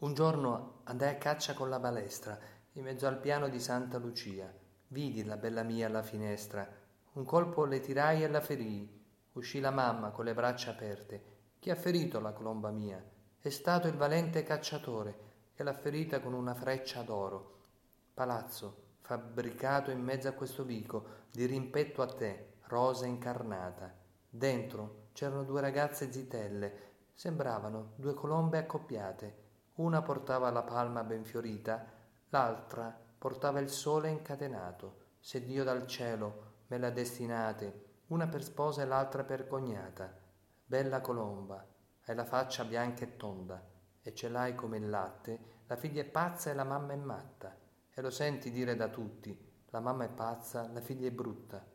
Un giorno andai a caccia con la balestra, in mezzo al piano di Santa Lucia. Vidi la bella mia alla finestra. Un colpo le tirai e la ferii. Uscì la mamma con le braccia aperte. Chi ha ferito la colomba mia? È stato il valente cacciatore che l'ha ferita con una freccia d'oro. Palazzo, fabbricato in mezzo a questo vico, di rimpetto a te, rosa incarnata. Dentro c'erano due ragazze zitelle, sembravano due colombe accoppiate. Una portava la palma ben fiorita, l'altra portava il sole incatenato. Se Dio dal cielo me l'ha destinate, una per sposa e l'altra per cognata. Bella colomba, hai la faccia bianca e tonda, e ce l'hai come il latte, la figlia è pazza e la mamma è matta. E lo senti dire da tutti, la mamma è pazza, la figlia è brutta.